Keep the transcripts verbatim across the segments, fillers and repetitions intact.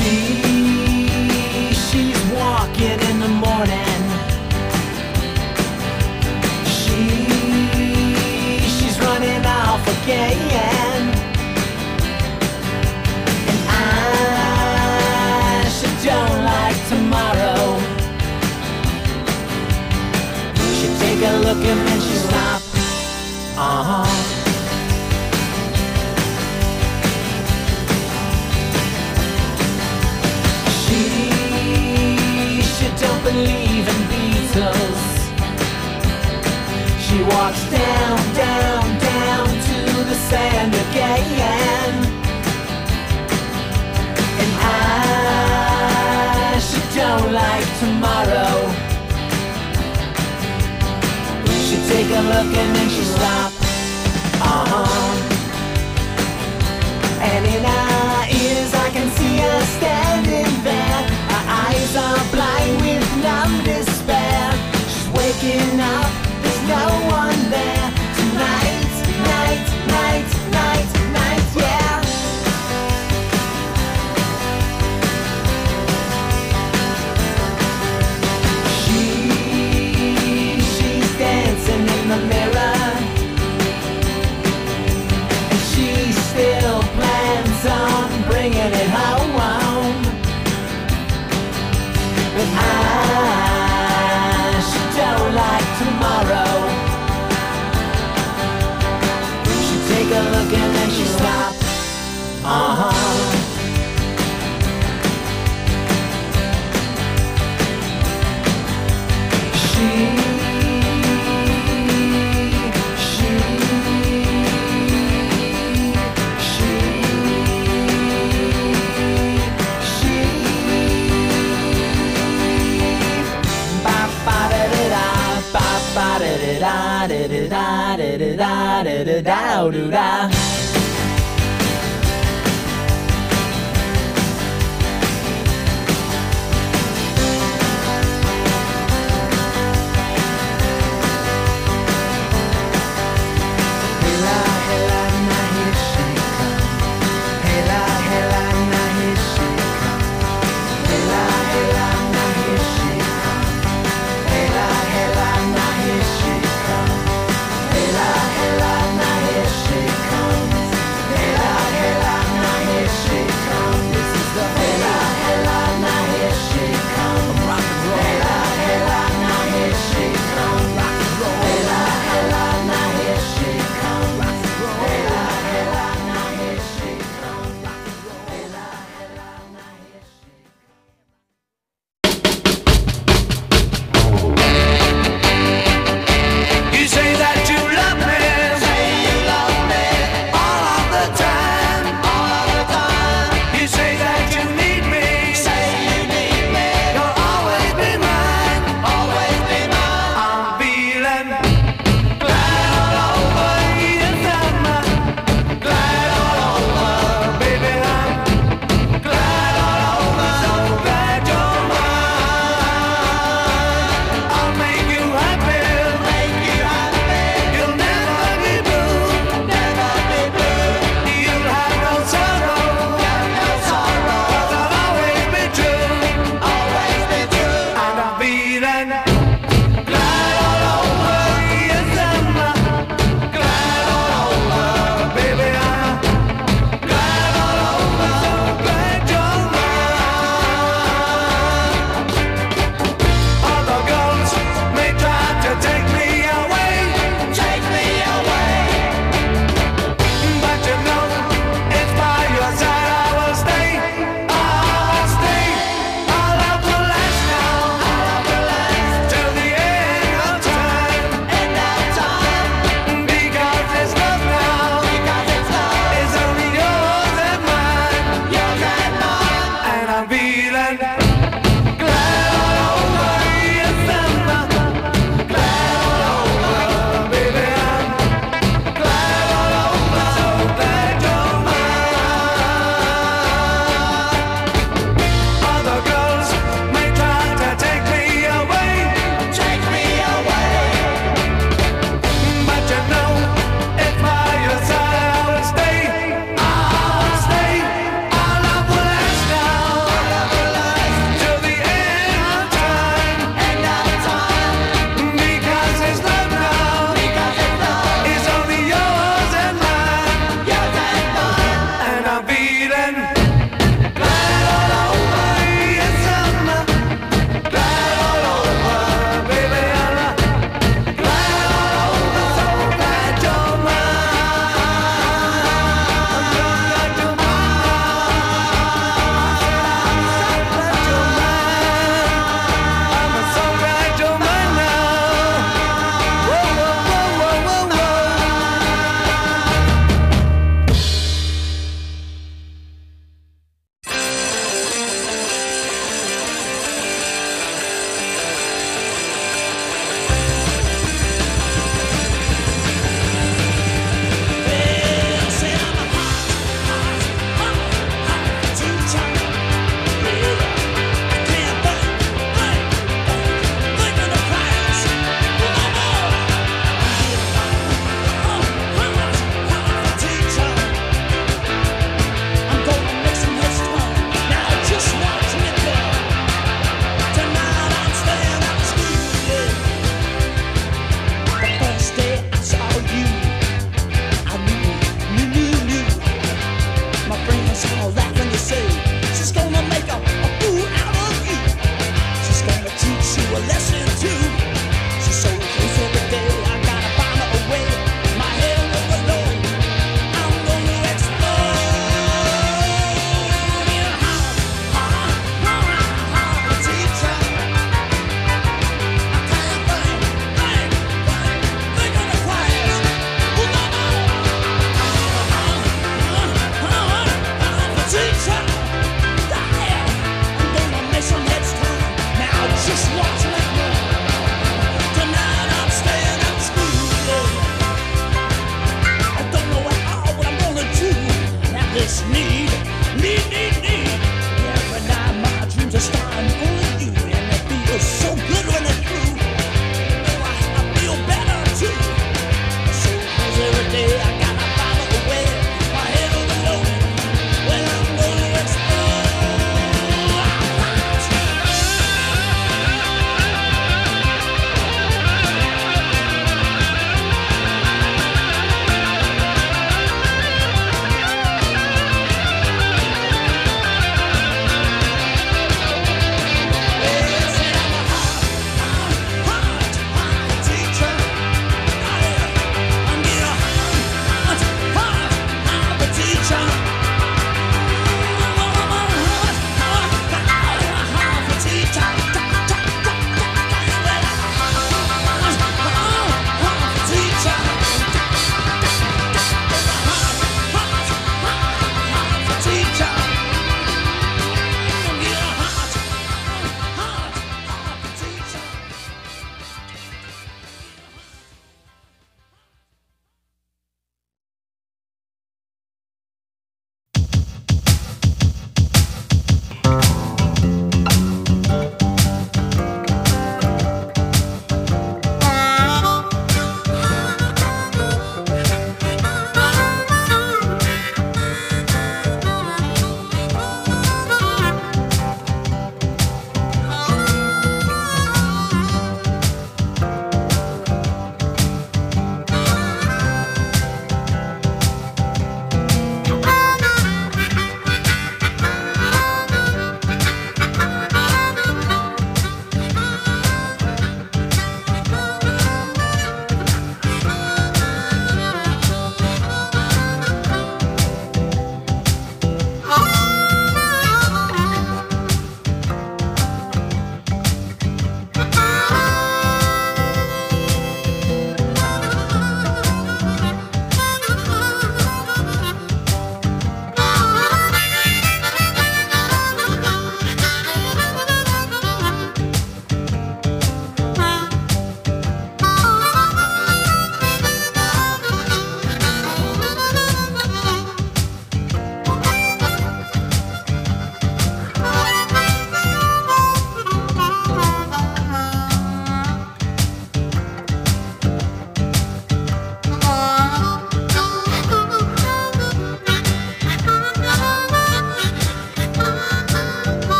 She, she's walking in the morning. She, she's running off again. And I, she don't like tomorrow. She take a look and then she stop. Uh-huh. Don't believe in Beatles. She walks down, down, down to the sand again. And I, she don't like tomorrow. She take a look and then she stop. Uh-huh. And in her ears I can see her standing there. Her eyes are blind with numb despair. She's waking up, there's no one there. Tonight, night, night, night, night, yeah. She, she's dancing in the mirror. And she still plans on bringing it home. But I, she don't like tomorrow. She take a look and then she stop. Uh-huh. She, she, she, she. Ba-da-da-da-da-da-da-da-da-da-da-da-da-da-da-da. Hela, hela, now here she comes.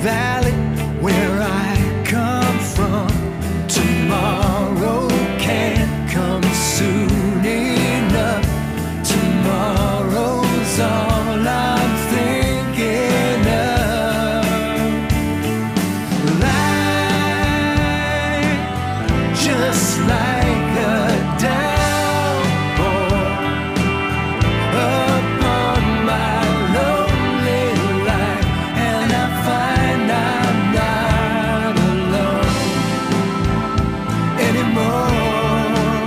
valley where I come from. Tomorrow can't come soon enough. Tomorrow's all I'm thinking of. Life just like a downpour upon my lonely life, and I find I'm not alone anymore.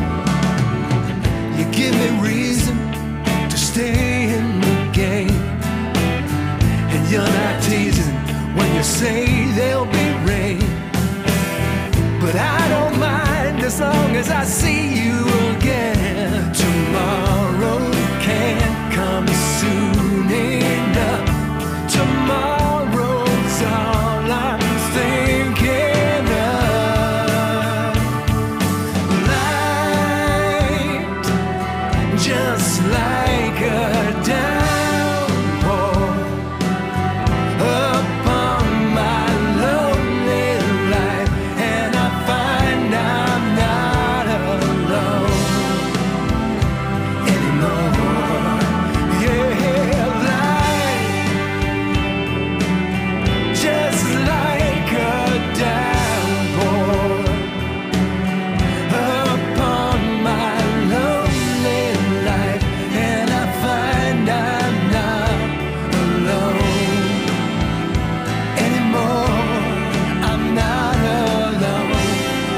You give me reason to stay in the game, and you're not teasing when you say there'll be rain. But I don't mind as long as I see you again. Tomorrow can't come soon enough. Tomorrow's all I'm thinking of. Light just like a downpour upon my lonely life, and I find I'm not alone anymore. Yeah, life just like a downpour upon my lonely life, and I find I'm not alone anymore. I'm not alone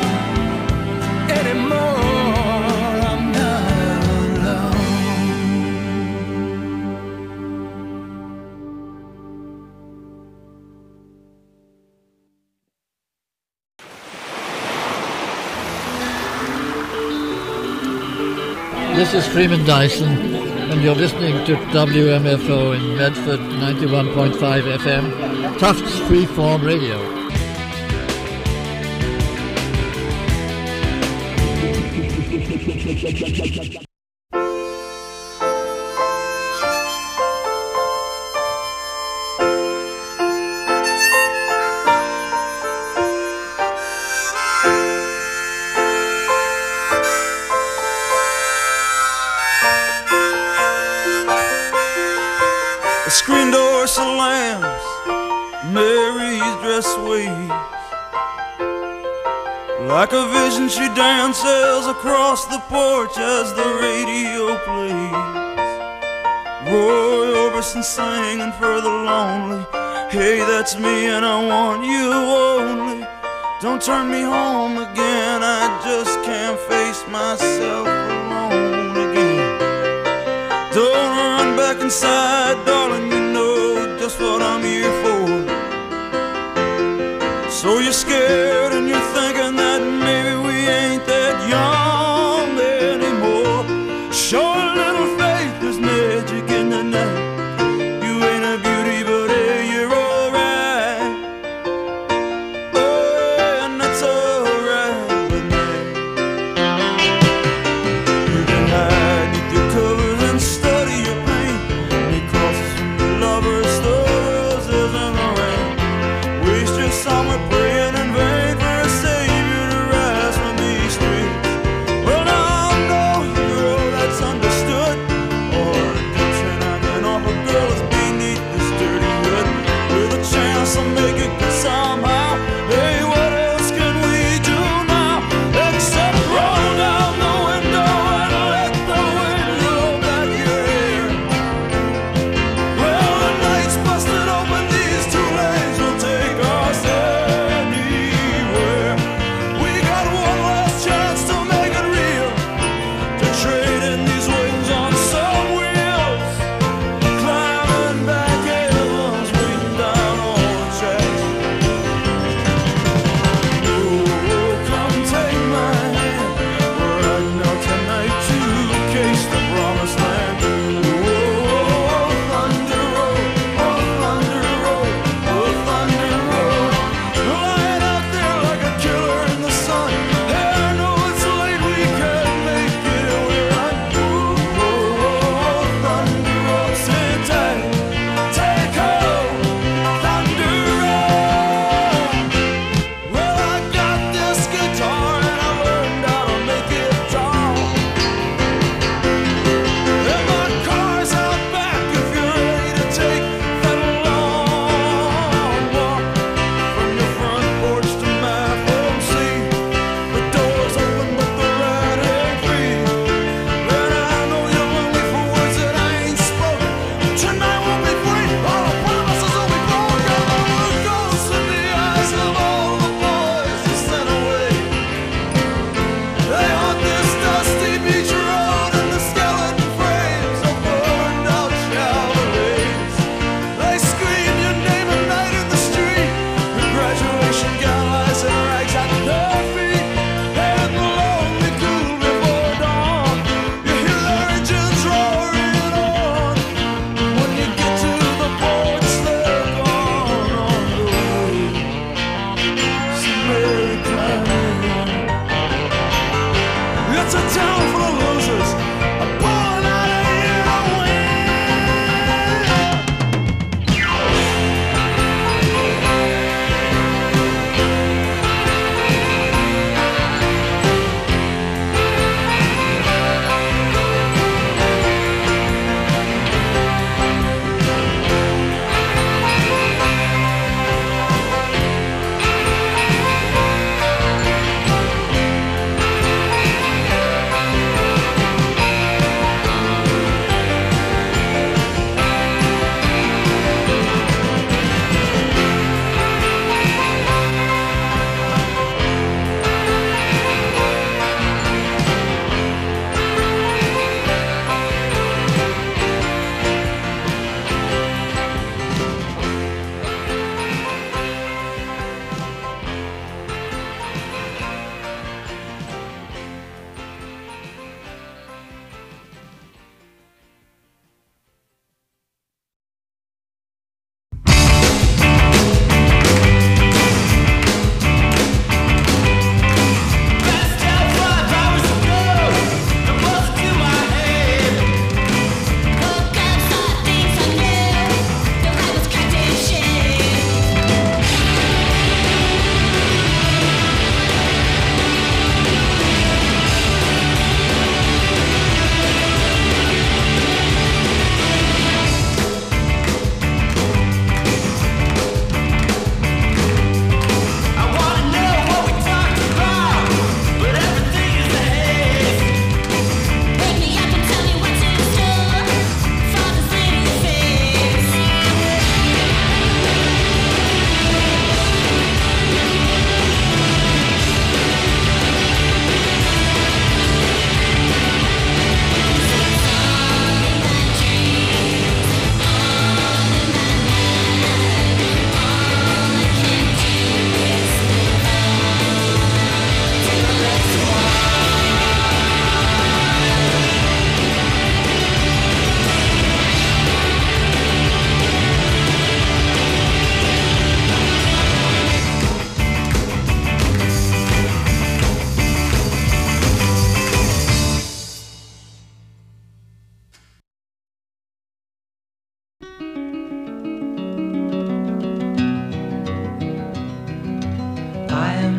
anymore. I'm not alone. This is Freeman Dyson, and you're listening to W M F O in Medford, ninety-one point five F M, Tufts Freeform Radio. The screen door slams, Mary's dress waves. Like a vision she dances across the porch as the radio plays. Roy Orbison singing for the lonely. Hey, that's me and I want you only. Don't turn me home again, I just can't face myself alone again. Don't run back inside, darling, you know just what I'm here for. So you're scared and you're thinking that maybe we ain't that young anymore. Show a little faith, there's magic in the night. You ain't a beauty, but hey, you're alright. Oh yeah, and that's alright with me. You can hide beneath your covers and study your pain. And he crosses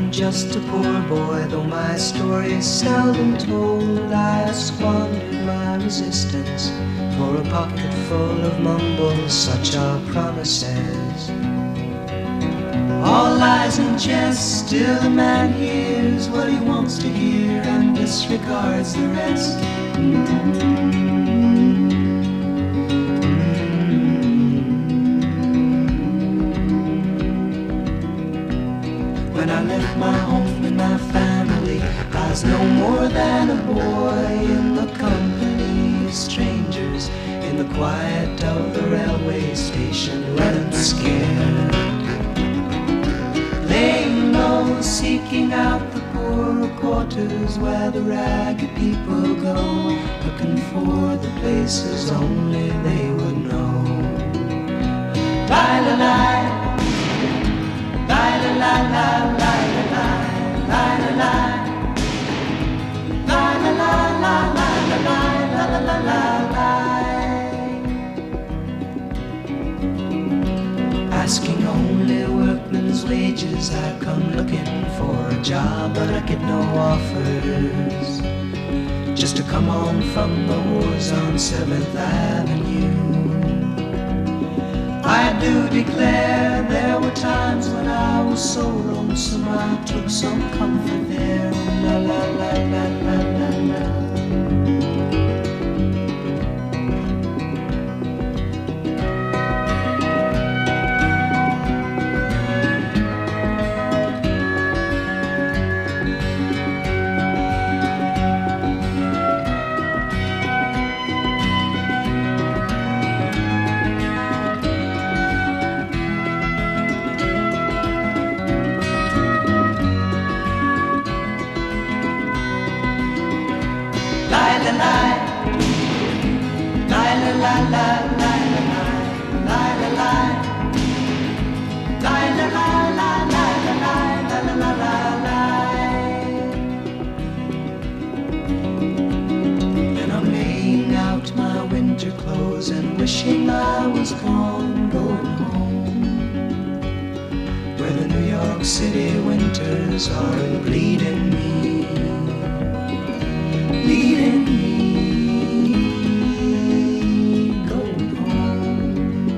I'm just a poor boy, though my story is seldom told. I squandered my resistance for a pocket full of mumbles, such are promises. All lies and jest, still a man hears what he wants to hear and disregards the rest. When I left my home and my family, I was no more than a boy in the company of strangers, in the quiet of the railway station, running scared, laying low, seeking out the poorer quarters where the ragged people go, looking for the places only they would know. Lie, lie, lie. Lie, lie, lie, lie, lie, lie, lie, lie. Lie, lie, lie, lie, lie, lie, lie, lie, lie, lie. Asking only workmen's wages, I come looking for a job, but I get no offers. Just to come home from the wars on seventh Avenue. I do declare there were times when I was so lonesome I took some comfort there. La la la la la la la. Wishing I was gone, going home, where the New York City winters are bleeding me, bleeding me, going home.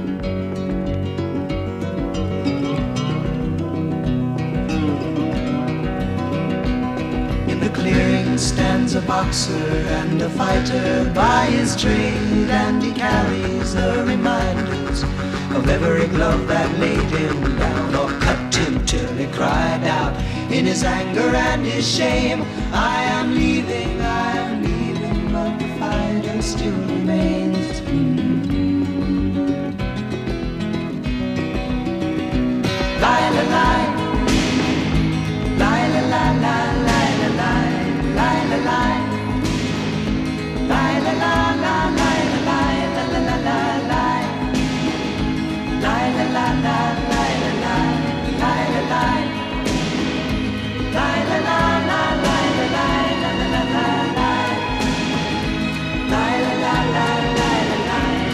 In the clearing stands a boxer and a fighter by his trade, and he carries the reminders of every glove that laid him down or cut him till he cried out in his anger and his shame, I am leaving, I am leaving, but the fighter still remains. Mm-hmm. Lie, lie, lie, lie, lie, lie, lie, lie, lie, lie, lie, lie. Lie, la, la, la, lie, la, lie, la, la, la, la, lie. Lie, la, la, la, lie, la, lie, lie, la, lie. Lie, la, la, la, lie, la, lie, la, la, la, la, lie. Lie, la, la, la, lie, la, lie.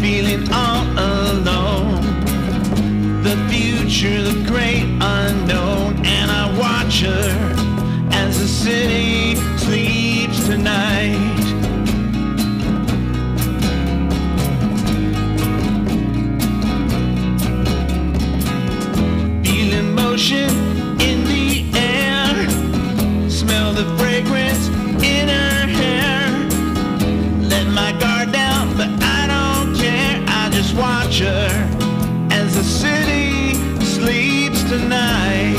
feeling all alone. The future, the great unknown, and I watch her as the city sleeps tonight. Feel emotion in the air, smell the fragrance in her hair. Let my guard down, but I don't care. I just watch her as the city sleeps tonight.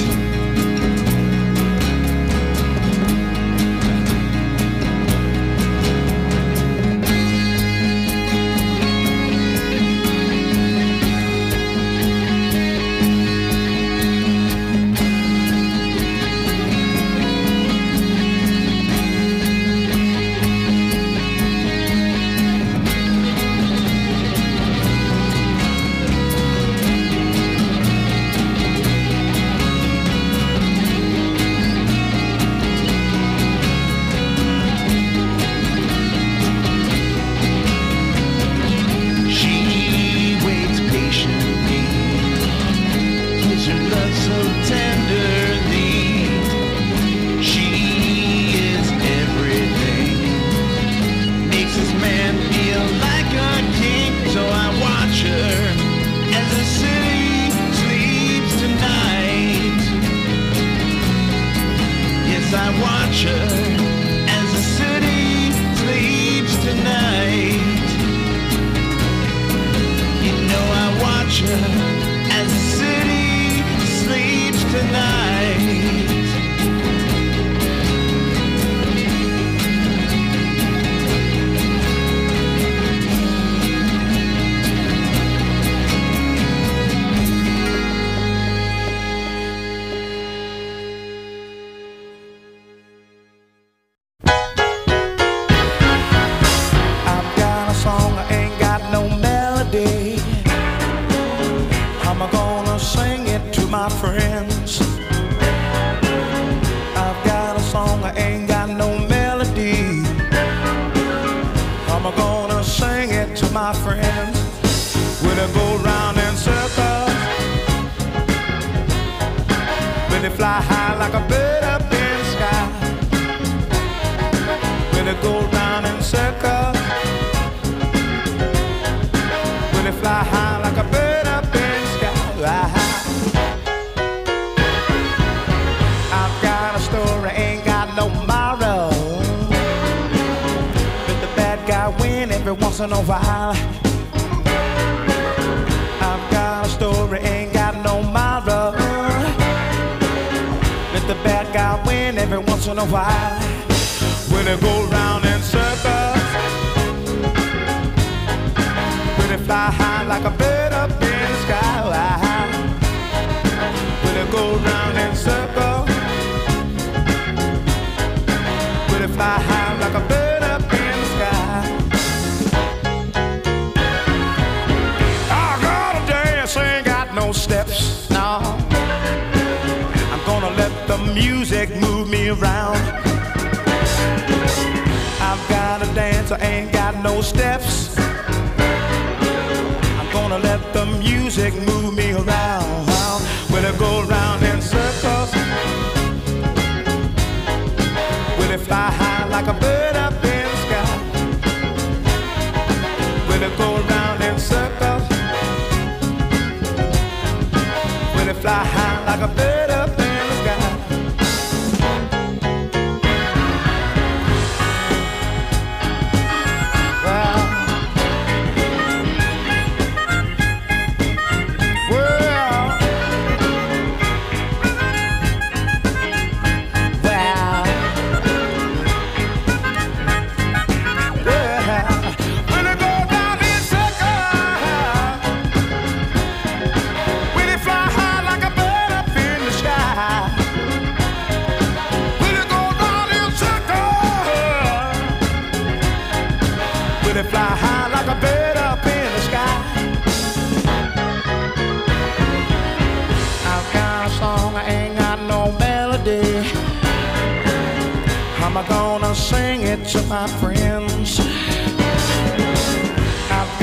I'm gonna sing it to my friends. I've got a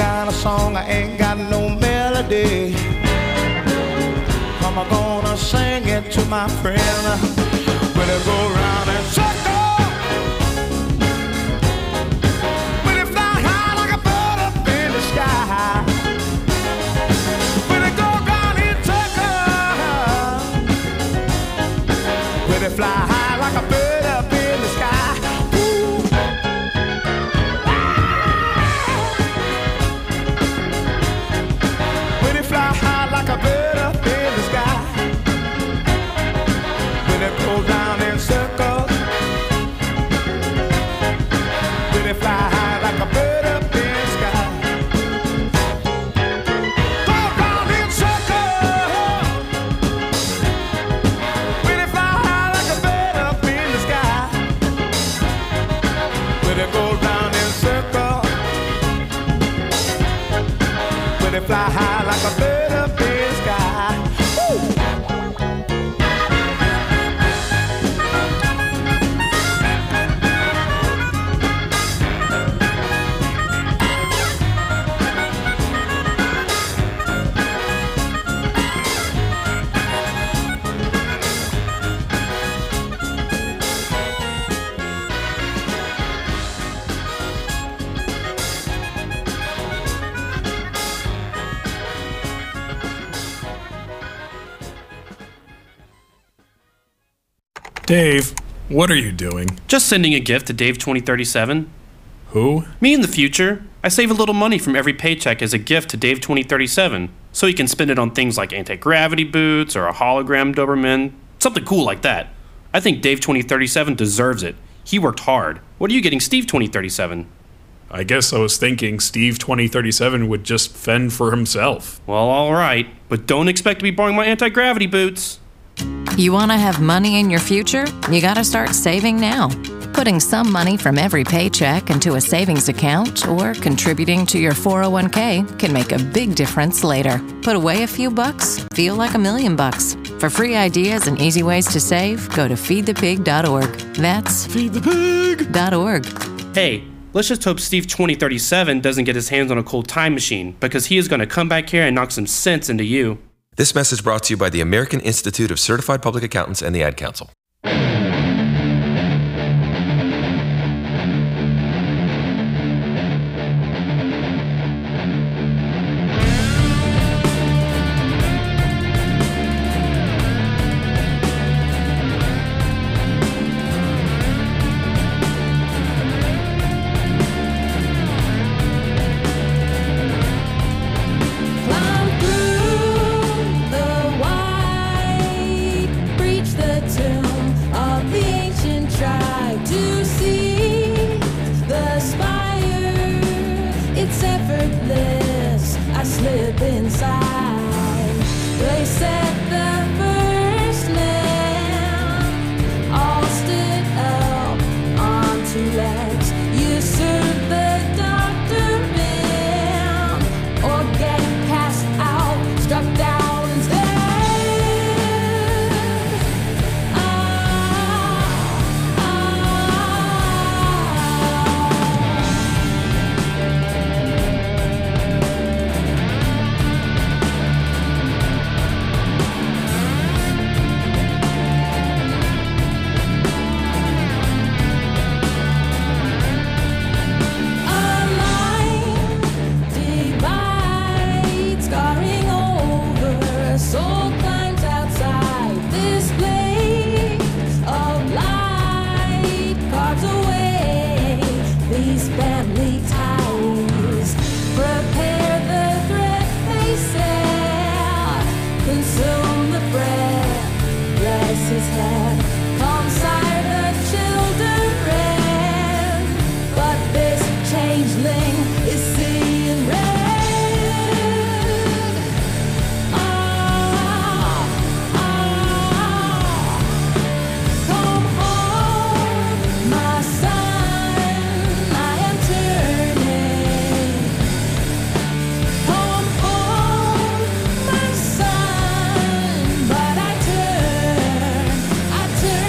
song, I ain't got no melody. I'm gonna sing it to my friend. Will it go round and circle? Will it fly high like a bird up in the sky? Will it go round in circles? Will it fly high like a bird up in the sky? Will it fly high like a bird up in the sky? Will it go round in circles? Will it fly high like a bird up in the sky? Go round in circles. Will it fly high like a bird up in the sky? Will it go round in circles? Will it fly high like a bird up in the sky? Woo! Dave, what are you doing? Just sending a gift to Dave twenty thirty-seven. Who? Me in the future. I save a little money from every paycheck as a gift to Dave twenty thirty-seven, so he can spend it on things like anti-gravity boots or a hologram Doberman, something cool like that. I think Dave twenty thirty-seven deserves it. He worked hard. What are you getting Steve twenty thirty-seven? I guess I was thinking Steve twenty thirty-seven would just fend for himself. Well, alright, but don't expect to be borrowing my anti-gravity boots. You want to have money in your future? You got to start saving now. Putting some money from every paycheck into a savings account or contributing to your four oh one k can make a big difference later. Put away a few bucks, feel like a million bucks. For free ideas and easy ways to save, go to feed the pig dot org. That's feed the pig dot org. Hey, let's just hope Steve twenty thirty-seven doesn't get his hands on a cool time machine, because he is going to come back here and knock some sense into you. This message brought to you by the American Institute of Certified Public Accountants and the Ad Council. I turn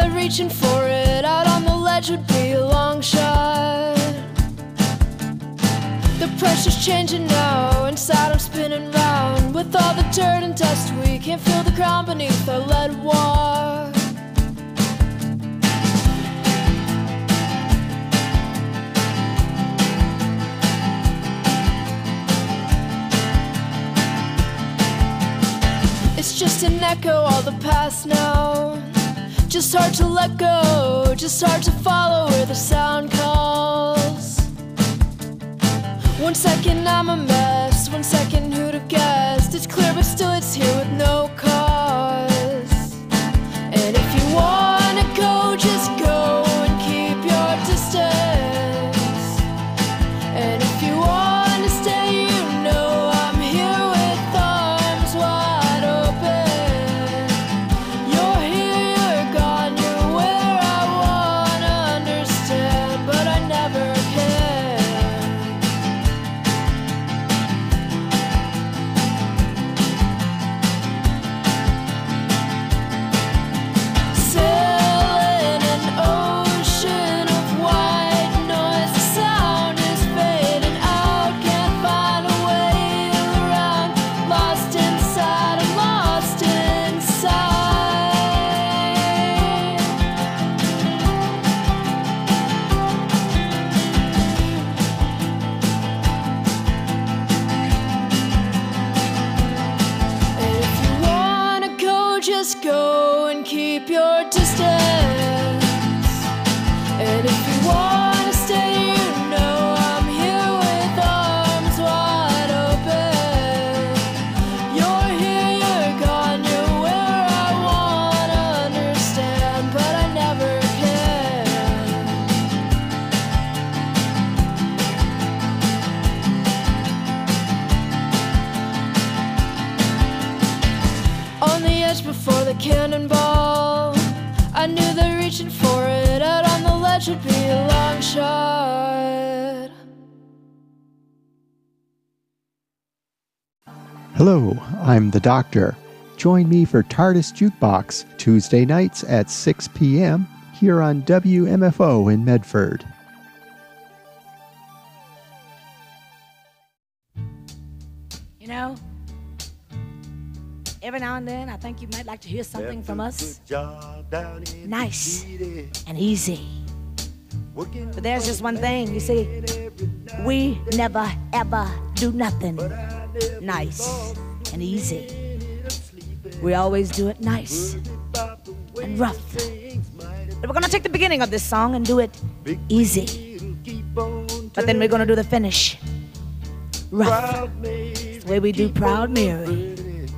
that reaching for it out on the ledge would be a long shot. The pressure's changing now, inside I'm spinning round. With all the dirt and dust, we can't feel the ground beneath our lead walk. It's just an echo, all the past now. Just hard to let go, just hard to follow where the sound calls. One second I'm a mess, one second who'd have guessed? It's clear but still it's here with no cause. And if you wanna go, just go and keep your distance. And if you wanna stay, you know I'm here with arms wide open. You're here, you're gone, you're where I wanna understand, but I never can. Sailing an ocean of white noise, the sound is fading out, can't find a way around. Lost inside, I'm lost inside. And if you wanna go, just go and keep your distance. And if you wanna stay, you know I'm here with arms wide open. You're here, you're gone, you're where I wanna understand, but I never can. On the edge before the cannonball, I knew that reaching for it out on the ledge would be a long shot. Hello, I'm the Doctor. Join me for TARDIS Jukebox Tuesday nights at six p.m. here on W M F O in Medford. You know, every now and then I think you might like to hear something from us. Nice and easy. But there's just one thing, you see, we never ever do nothing nice and easy. We always do it nice and rough. But we're gonna take the beginning of this song and do it easy. But then we're gonna do the finish rough. It's the way we do Proud Mary.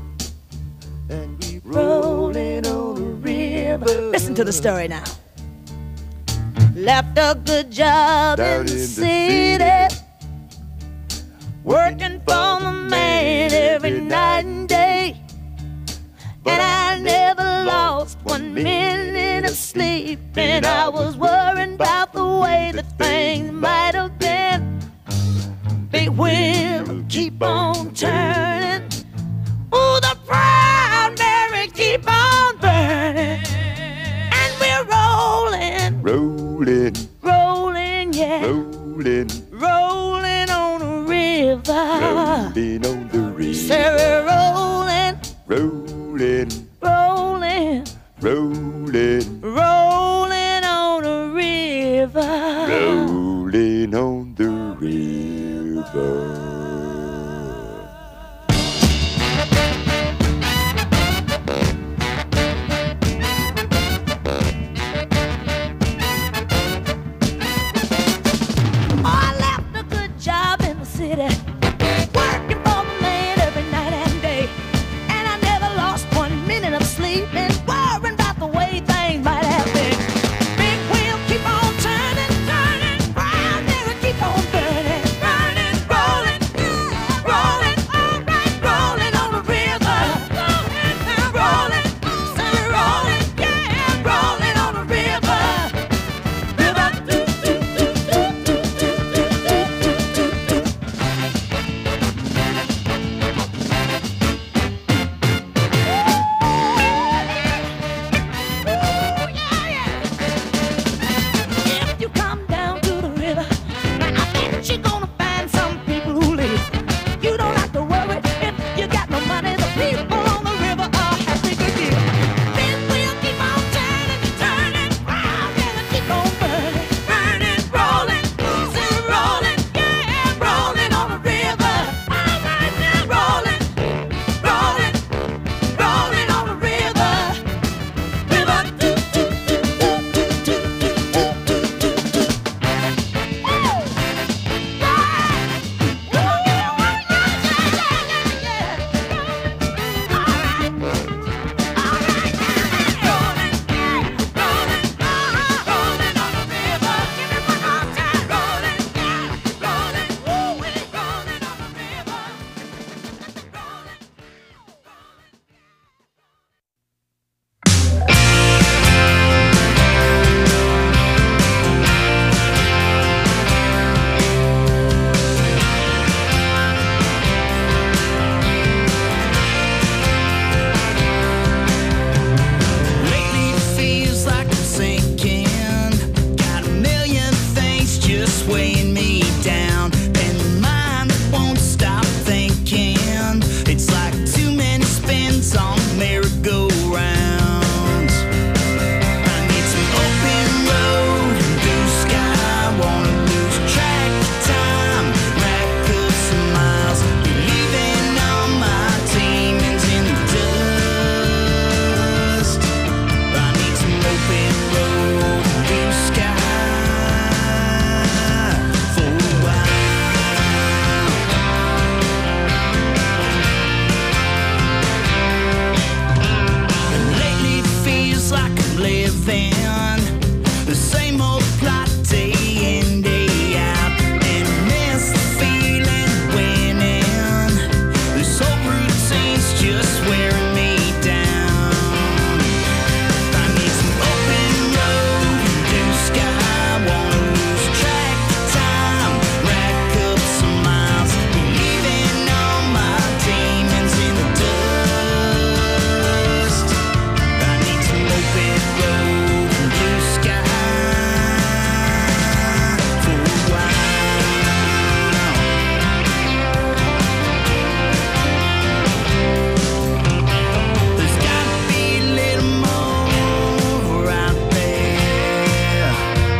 Rolling on the river. Listen to the story now. Left a good job in the city, working for the man every night and day. And I never lost one minute of sleep, and I was worrying about the way that things might have been. Big wheel keep on turning. Ooh, the Proud Mary keep on burning. And we're rolling, Rolling, rolling, yeah, rolling, rolling on the river. rolling on the river. Say we're rolling, Rolling, rolling, rolling, rolling on the river. rolling on the river. Oh, I left a good job in the city, working for the man every night and day. And I never lost one minute of sleep, and worrying about the way things might have been. Big wheel keep on turning, turning. same old plot day in, day out, and miss the feeling winning. This whole routine's just wearing me down. I need some open road, blue sky, wanna lose track of time, rack up some miles, leaving all my demons in the dust. I need some open road, blue sky for a while. There's gotta be a little more out there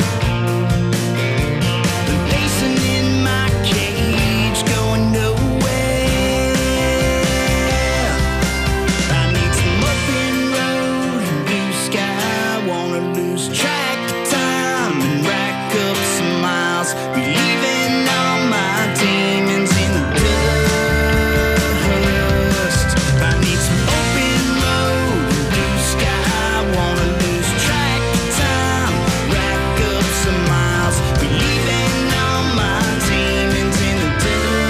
than pacing in my cage, going nowhere. I need some open road and blue sky, wanna lose track of time and rack up some miles, be leaving all my demons in the dust. I need some open road and blue sky, wanna lose track of time, rack up some miles, be leaving all my demons in the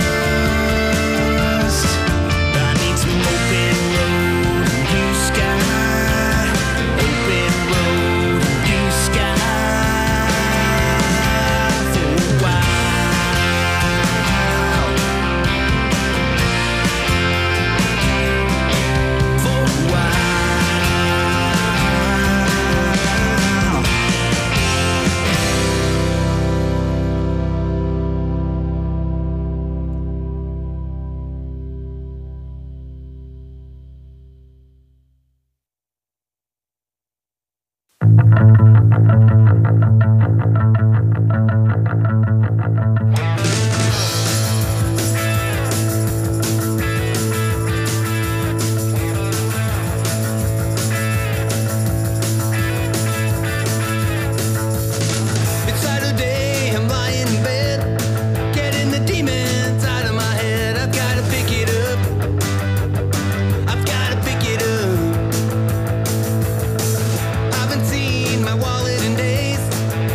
dust. I need some open road and blue sky, open road and blue sky for a while, for a while. It's Saturday, I'm lying in bed, getting the demons out of my head. I've gotta pick it up, I've gotta pick it up. Haven't seen my wallet in days,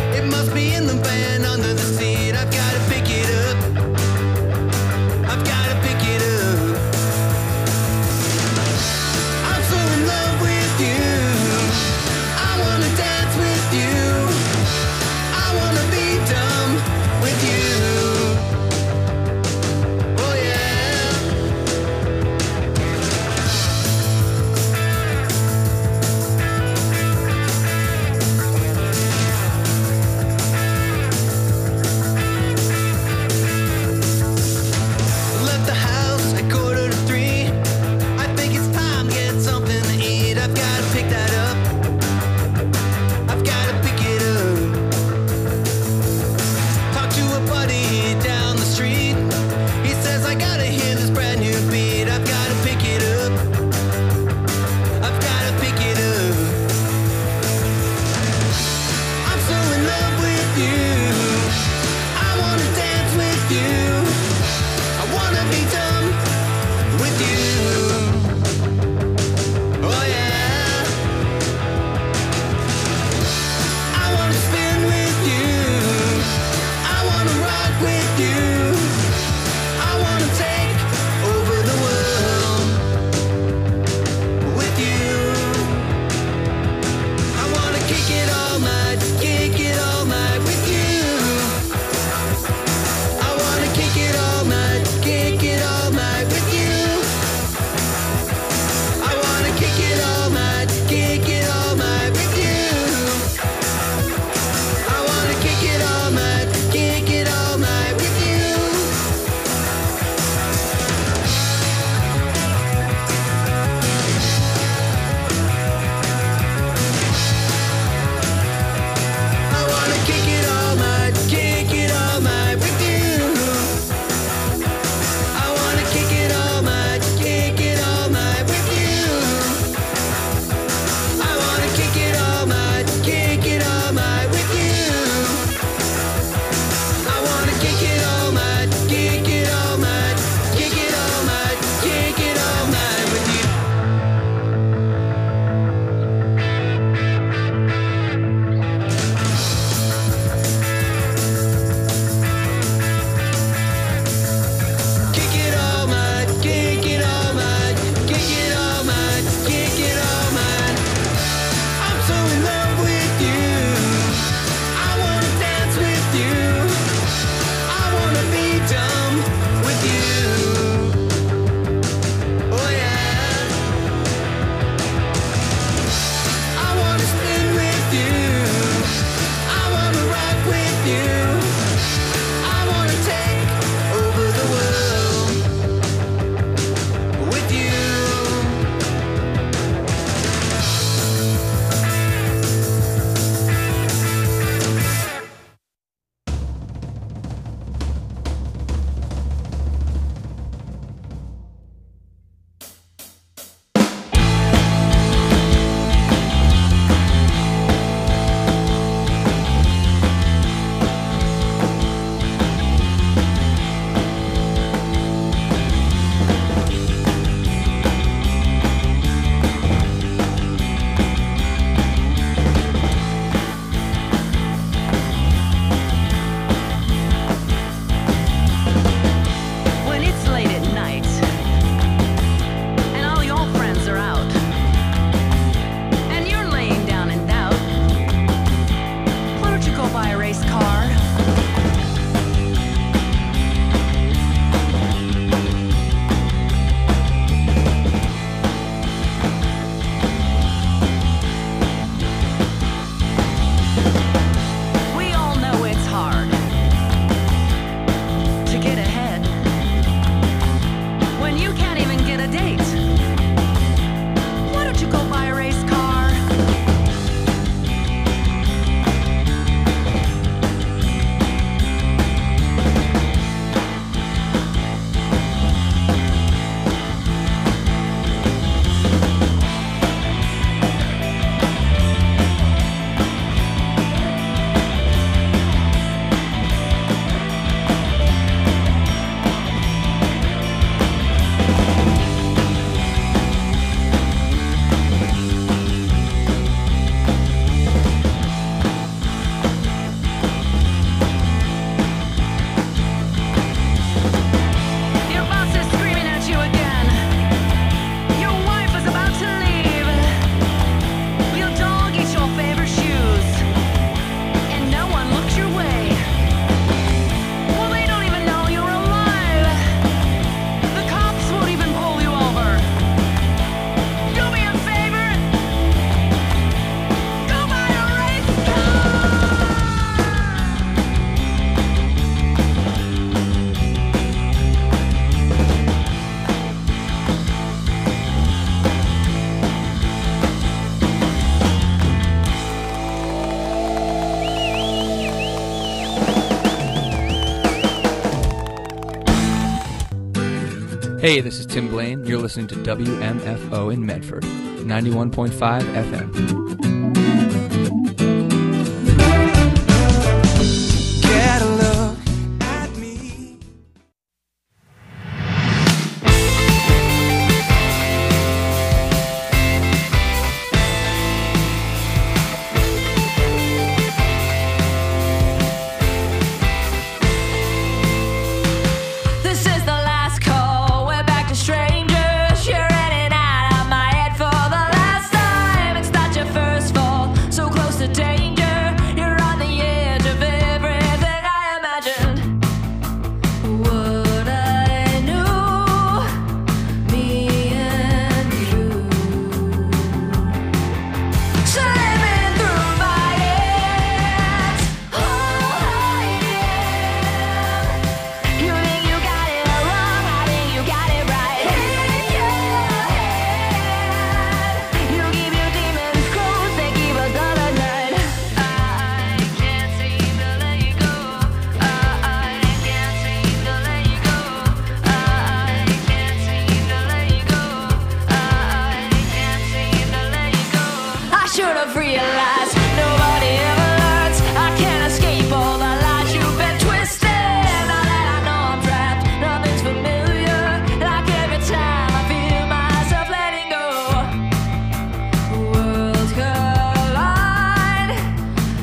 Hey, this is Tim Blaine. You're listening to W M F O in Medford, ninety-one point five F M.